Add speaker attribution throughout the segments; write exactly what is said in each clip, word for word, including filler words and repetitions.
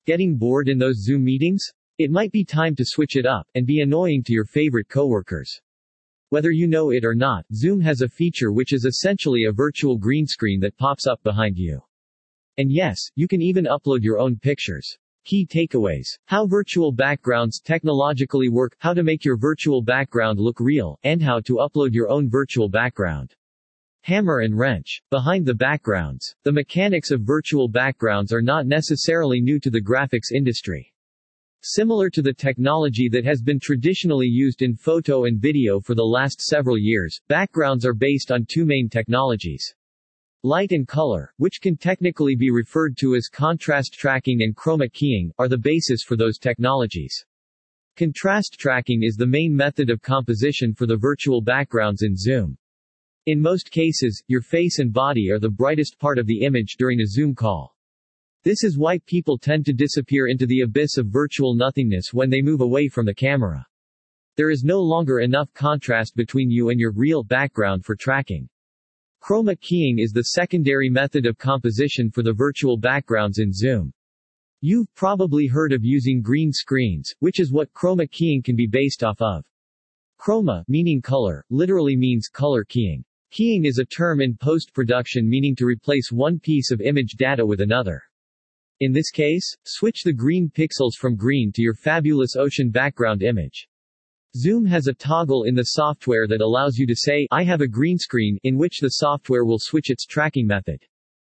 Speaker 1: Getting bored in those Zoom meetings? It might be time to switch it up, and be annoying to your favorite coworkers. Whether you know it or not, Zoom has a feature which is essentially a virtual green screen that pops up behind you. And yes, you can even upload your own pictures. Key takeaways. How virtual backgrounds technologically work, how to make your virtual background look real, and how to upload your own virtual background. Hammer and wrench. Behind the backgrounds. The mechanics of virtual backgrounds are not necessarily new to the graphics industry. Similar to the technology that has been traditionally used in photo and video for the last several years, backgrounds are based on two main technologies. Light and color, which can technically be referred to as contrast tracking and chroma keying, are the basis for those technologies. Contrast tracking is the main method of composition for the virtual backgrounds in Zoom. In most cases, your face and body are the brightest part of the image during a Zoom call. This is why people tend to disappear into the abyss of virtual nothingness when they move away from the camera. There is no longer enough contrast between you and your real background for tracking. Chroma keying is the secondary method of composition for the virtual backgrounds in Zoom. You've probably heard of using green screens, which is what chroma keying can be based off of. Chroma, meaning color, literally means color keying. Keying is a term in post-production meaning to replace one piece of image data with another. In this case, switch the green pixels from green to your fabulous ocean background image. Zoom has a toggle in the software that allows you to say, I have a green screen, in which the software will switch its tracking method.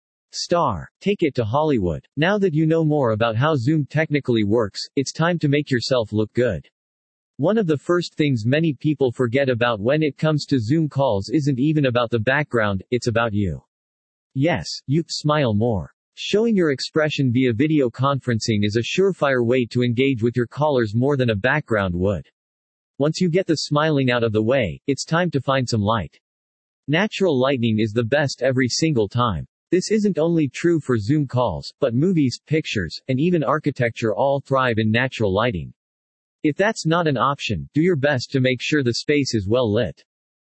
Speaker 1: Star. Take it to Hollywood. Now that you know more about how Zoom technically works, it's time to make yourself look good. One of the first things many people forget about when it comes to Zoom calls isn't even about the background, it's about you. Yes, you smile more. Showing your expression via video conferencing is a surefire way to engage with your callers more than a background would. Once you get the smiling out of the way, it's time to find some light. Natural lighting is the best every single time. This isn't only true for Zoom calls, but movies, pictures, and even architecture all thrive in natural lighting. If that's not an option, do your best to make sure the space is well lit.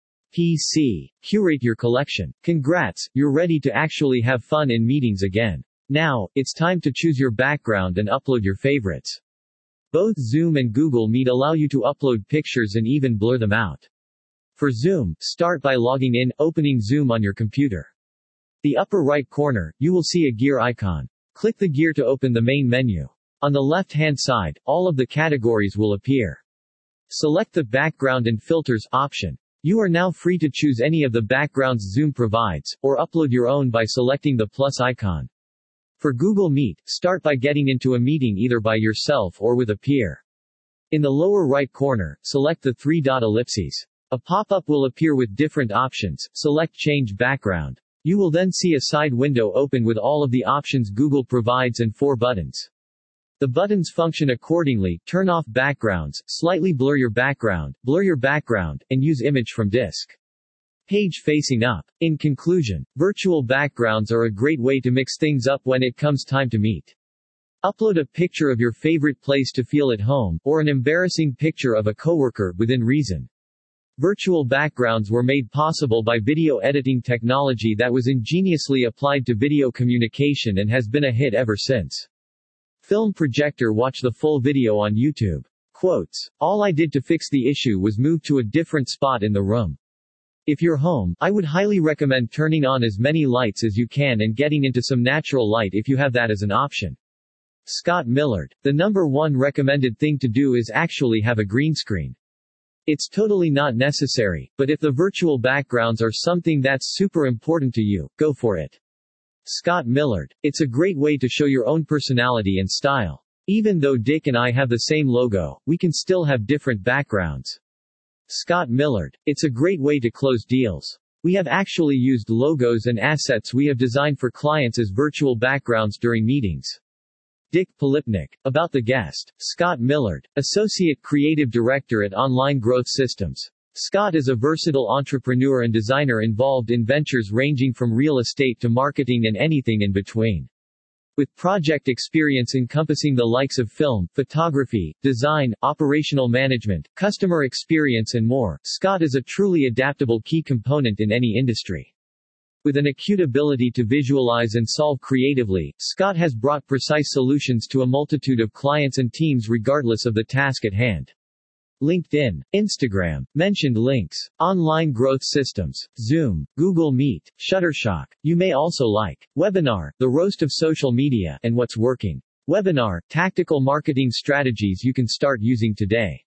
Speaker 1: P C. Curate your collection. Congrats, you're ready to actually have fun in meetings again. Now, it's time to choose your background and upload your favorites. Both Zoom and Google Meet allow you to upload pictures and even blur them out. For Zoom, start by logging in, opening Zoom on your computer. The upper right corner, you will see a gear icon. Click the gear to open the main menu. On the left-hand side, all of the categories will appear. Select the Background and Filters option. You are now free to choose any of the backgrounds Zoom provides, or upload your own by selecting the plus icon. For Google Meet, start by getting into a meeting either by yourself or with a peer. In the lower right corner, select the three-dot ellipses. A pop-up will appear with different options. Select Change Background. You will then see a side window open with all of the options Google provides and four buttons. The buttons function accordingly: turn off backgrounds, slightly blur your background, blur your background, and use image from disk. Page facing up. In conclusion, virtual backgrounds are a great way to mix things up when it comes time to meet. Upload a picture of your favorite place to feel at home, or an embarrassing picture of a coworker, within reason. Virtual backgrounds were made possible by video editing technology that was ingeniously applied to video communication and has been a hit ever since. Film projector. Watch the full video on YouTube. Quotes. All I did to fix the issue was move to a different spot in the room. If you're home, I would highly recommend turning on as many lights as you can and getting into some natural light if you have that as an option. Scott Millard. The number one recommended thing to do is actually have a green screen. It's totally not necessary, but if the virtual backgrounds are something that's super important to you, go for it. Scott Millard. It's a great way to show your own personality and style. Even though Dick and I have the same logo, we can still have different backgrounds. Scott Millard. It's a great way to close deals. We have actually used logos and assets we have designed for clients as virtual backgrounds during meetings. Dick Polipnik. About the guest. Scott Millard, Associate Creative Director at Online Growth Systems. Scott is a versatile entrepreneur and designer involved in ventures ranging from real estate to marketing and anything in between. With project experience encompassing the likes of film, photography, design, operational management, customer experience and more, Scott is a truly adaptable key component in any industry. With an acute ability to visualize and solve creatively, Scott has brought precise solutions to a multitude of clients and teams regardless of the task at hand. LinkedIn, Instagram, mentioned links, online growth systems, Zoom, Google Meet, Shutterstock. You may also like Webinar, the roast of social media, and what's working. Webinar, tactical marketing strategies you can start using today.